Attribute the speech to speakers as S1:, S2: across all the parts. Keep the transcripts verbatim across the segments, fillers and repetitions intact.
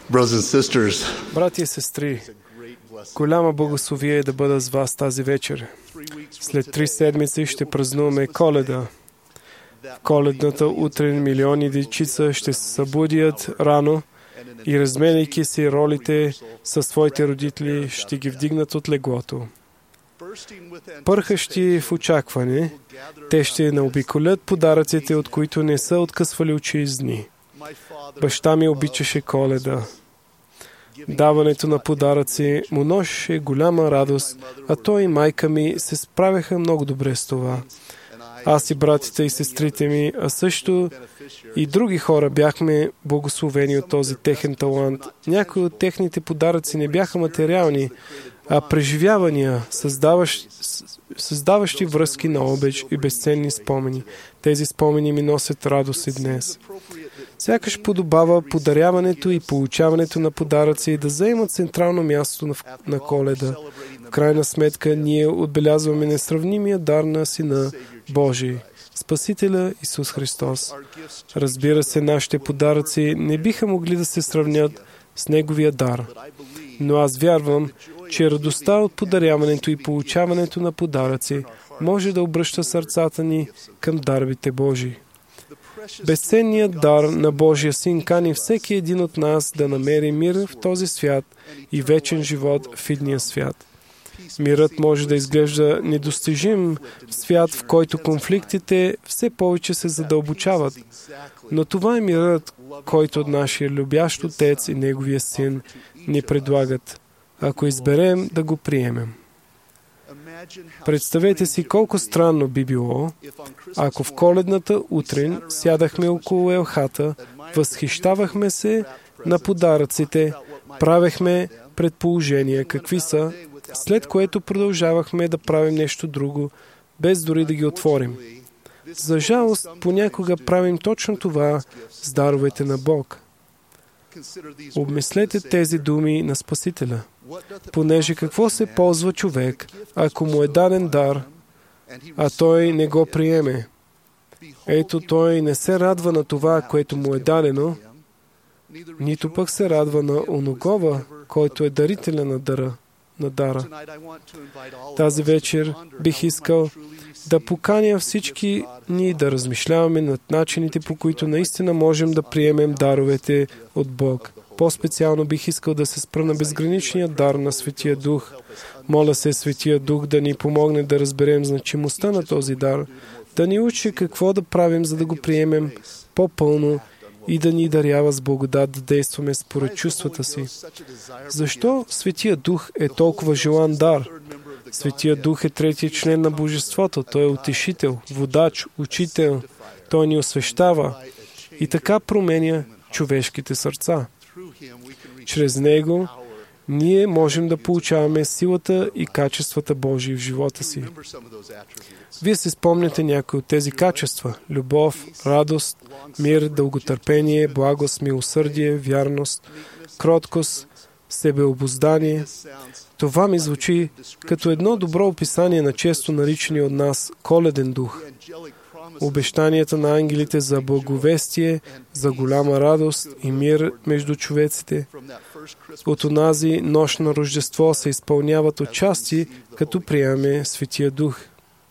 S1: Брати и сестри, голяма благословие е да бъда с вас тази вечер. След три седмици ще празнуваме Коледа. В коледната утрин милиони дечица ще се събудят рано и, разменяйки си ролите със своите родители, ще ги вдигнат от леглото. Пърхащи в очакване, те ще наобиколят подаръците, от които не са откъсвали очи из дни. Баща ми обичаше Коледа. Даването на подаръци му носеше голяма радост, а той и майка ми се справяха много добре с това. Аз и братите и сестрите ми, а също и други хора бяхме благословени от този техен талант. Някои от техните подаръци не бяха материални, а преживявания, създаващи, създаващи връзки на обич и безценни спомени. Тези спомени ми носят радост и днес. Сякаш подобава подаряването и получаването на подаръци да заемат централно място на, на Коледа. В крайна сметка ние отбелязваме несравнимия дар на Сина Божий, Спасителя Исус Христос. Разбира се, нашите подаръци не биха могли да се сравнят с Неговия дар. Но аз вярвам, че радостта от подаряването и получаването на подаръци може да обръща сърцата ни към дарбите Божии. Безценният дар на Божия Син кани всеки един от нас да намери мир в този свят и вечен живот в идния свят. Мирът може да изглежда недостижим в свят, в който конфликтите все повече се задълбочават. Но това е мирът, който от нашия любящ Отец и Неговия Син ни предлагат, ако изберем да го приемем. Представете си колко странно би било, ако в коледната утрин сядахме около елхата, възхищавахме се на подаръците, правехме предположения какви са, след което продължавахме да правим нещо друго, без дори да ги отворим. За жалост, понякога правим точно това с даровете на Бог. Обмислете тези думи на Спасителя. Понеже какво се ползва човек, ако му е даден дар, а той не го приеме? Ето, той не се радва на това, което му е дадено, нито пък се радва на оногова, който е дарителя на дара. на дара. Тази вечер бих искал да поканя всички ние да размишляваме над начините, по които наистина можем да приемем даровете от Бог. По-специално бих искал да се спра на безграничния дар на Светия Дух. Моля се Светия Дух да ни помогне да разберем значимостта на този дар, да ни учи какво да правим, за да го приемем по-пълно и да ни дарява с благодат да действаме според чувствата си. Защо Светия Дух е толкова желан дар? Светия Дух е третия член на Божеството. Той е утешител, водач, учител. Той ни освещава и така променя човешките сърца. Чрез Него ние можем да получаваме силата и качествата Божии в живота си. Вие се спомняте някои от тези качества – любов, радост, мир, дълготърпение, благост, милосърдие, вярност, кроткост, себеобуздание. Това ми звучи като едно добро описание на често наричани от нас коледен дух. Обещанията на ангелите за благовестие, за голяма радост и мир между човеците. От онази нощ на Рождество се изпълняват отчасти, като приемаме Светия Дух.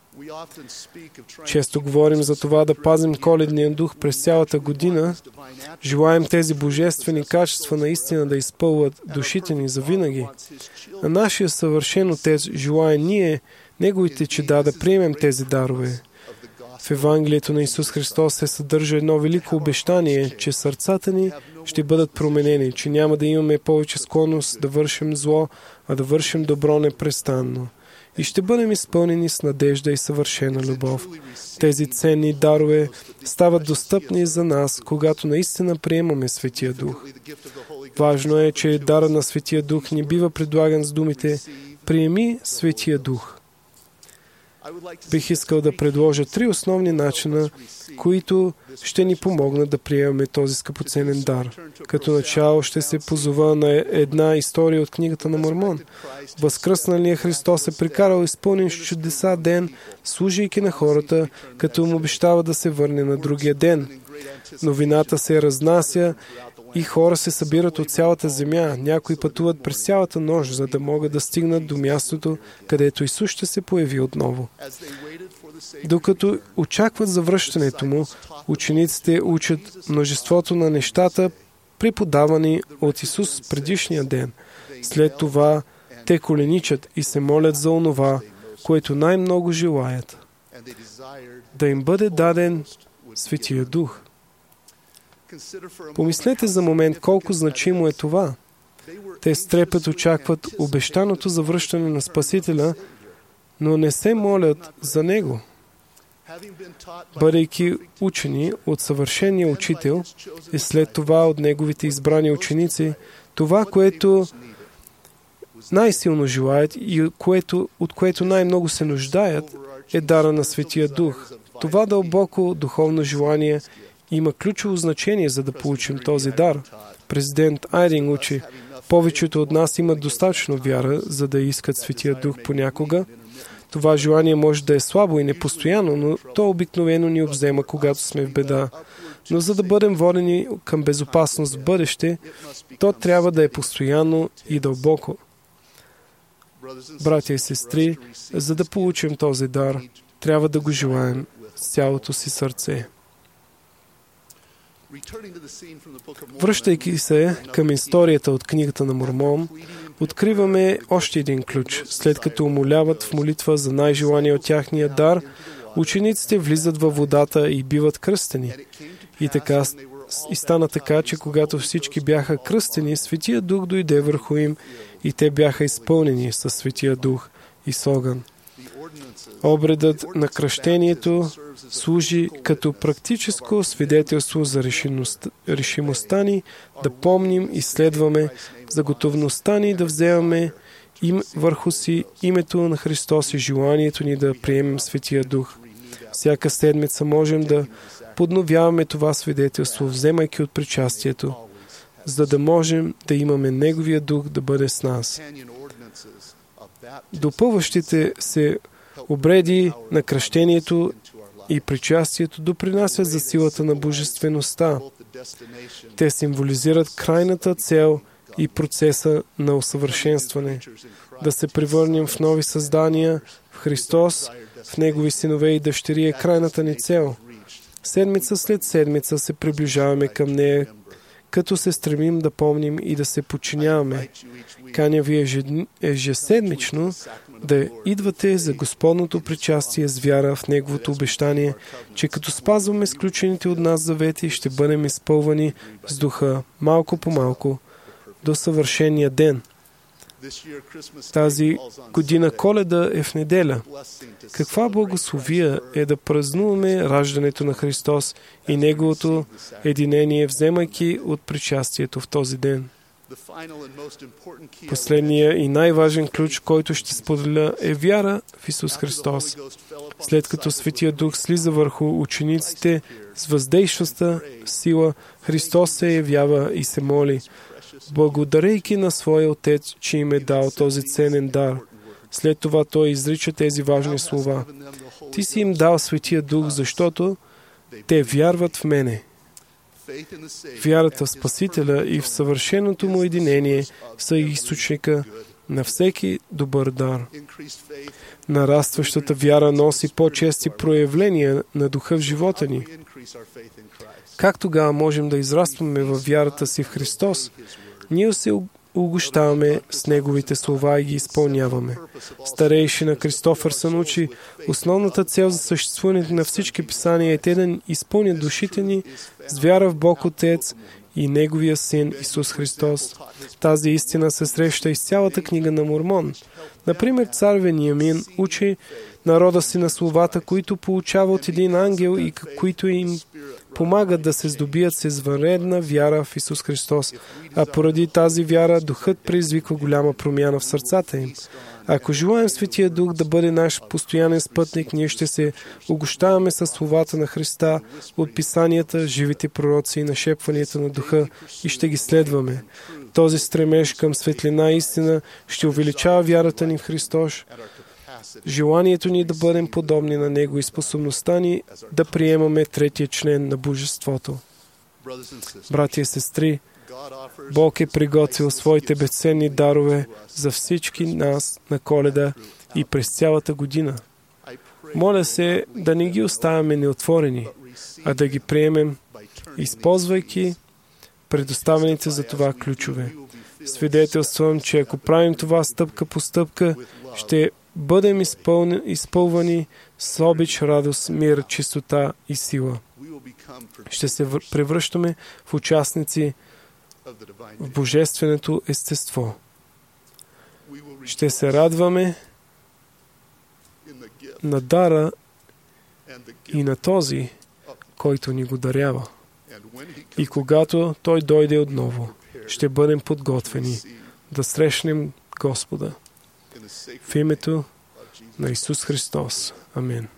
S1: Често говорим за това да пазим коледния дух през цялата година. Желаем тези божествени качества наистина да изпълват душите ни завинаги. А нашия съвършен Отец желае ние, Неговите чеда, да приемем тези дарове. В Евангелието на Исус Христос се съдържа едно велико обещание, че сърцата ни ще бъдат променени, че няма да имаме повече склонност да вършим зло, а да вършим добро непрестанно. И ще бъдем изпълнени с надежда и съвършена любов. Тези ценни дарове стават достъпни за нас, когато наистина приемаме Светия Дух. Важно е, че дара на Светия Дух ни бива предлаган с думите «Приеми Светия Дух». Бих искал да предложа три основни начина, които ще ни помогнат да приемаме този скъпоценен дар. Като начало ще се позова на една история от книгата на Мормон. Възкръсналият Христос е прекарал изпълнен с чудеса ден, служейки на хората, като им обещава да се върне на другия ден. Новината се разнася и хора се събират от цялата земя. Някои пътуват през цялата нощ, за да могат да стигнат до мястото, където Исус ще се появи отново. Докато очакват завръщането му, учениците учат множеството на нещата, преподавани от Исус предишния ден. След това те коленичат и се молят за онова, което най-много желаят. Да им бъде даден Светия Дух. Помислете за момент колко значимо е това. Те с трепет очакват обещаното завръщане на Спасителя, но не се молят за Него. Бъдейки учени от съвършения учител и след това от Неговите избрани ученици, това, което най-силно желаят и което, от което най-много се нуждаят, е дара на Светия Дух. Това дълбоко духовно желание има ключово значение, за да получим този дар. Президент Айринг учи, повечето от нас имат достатъчно вяра, за да искат Светия Дух понякога. Това желание може да е слабо и непостоянно, но то обикновено ни обзема, когато сме в беда. Но за да бъдем водени към безопасност в бъдеще, то трябва да е постоянно и дълбоко. Братя и сестри, за да получим този дар, трябва да го желаем с цялото си сърце. Връщайки се към историята от книгата на Мормон, откриваме още един ключ. След като умоляват в молитва за най-желания от тяхния дар, учениците влизат във водата и биват кръстени. И така и стана така, че когато всички бяха кръстени, Светия Дух дойде върху им и те бяха изпълнени със Светия Дух и с огън. Обредът на кръщението служи като практическо свидетелство за решимостта ни да помним и следваме, за готовността ни да вземаме им върху си името на Христос и желанието ни да приемем Светия Дух. Всяка седмица можем да подновяваме това свидетелство, вземайки от причастието, за да можем да имаме Неговия Дух да бъде с нас. Допълващите се обреди на кръщението и причастието допринасят за силата на божествеността. Те символизират крайната цел и процеса на усъвършенстване. Да се превърнем в нови създания в Христос, в Негови синове и дъщери е крайната ни цел. Седмица след седмица се приближаваме към нея, като се стремим да помним и да се подчиняваме. Каня ви ежеседмично да идвате за Господното причастие с вяра в Неговото обещание, че като спазваме сключените от нас завети, ще бъдем изпълвани с Духа малко по малко до съвършения ден. Тази година Коледа е в неделя. Каква благословия е да празнуваме раждането на Христос и Неговото единение, вземайки от причастието в този ден. Последният и най-важен ключ, който ще споделя, е вяра в Исус Христос. След като Светия Дух слиза върху учениците с въздействаща сила, Христос се явява и се моли, благодарейки на своя Отец, че им е дал този ценен дар. След това Той изрича тези важни слова. Ти си им дал Светия Дух, защото те вярват в мене. Вярата в Спасителя и в съвършеното му единение са източника на всеки добър дар. Нарастващата вяра носи по-чести проявления на Духа в живота ни. Как тогава можем да израстваме във вярата си в Христос? Ние се угощаваме с Неговите слова и ги изпълняваме. Старейшина Кристофърсън учи, основната цел за съществуването на всички писания е те да изпълнят душите ни с вяра в Бог Отец и Неговия Син Исус Христос. Тази истина се среща из цялата книга на Мормон. Например, цар Вениамин учи народа си на словата, които получава от един ангел и които им помагат да се здобият с извънредна вяра в Исус Христос, а поради тази вяра Духът предизвиква голяма промяна в сърцата им. Ако желаем Светия Дух да бъде наш постоянен спътник, ние ще се угощаваме със словата на Христа, от писанията, живите пророци и нашепванията на Духа и ще ги следваме. Този стремеж към светлина и истина ще увеличава вярата ни в Христос, желанието ни да бъдем подобни на Него и способността ни да приемаме третия член на Божеството. Братя и сестри, Бог е приготвил своите безценни дарове за всички нас на Коледа и през цялата година. Моля се да не ги оставяме неотворени, а да ги приемем, използвайки предоставените за това ключове. Свидетелствам, че ако правим това стъпка по стъпка, ще бъдем изпълни, изпълвани с обич, радост, мир, чистота и сила. Ще се превръщаме в участници в божественото естество. Ще се радваме на дара и на този, който ни го дарява. И когато Той дойде отново, ще бъдем подготвени да срещнем Господа. В името на Исус Христос. Амин.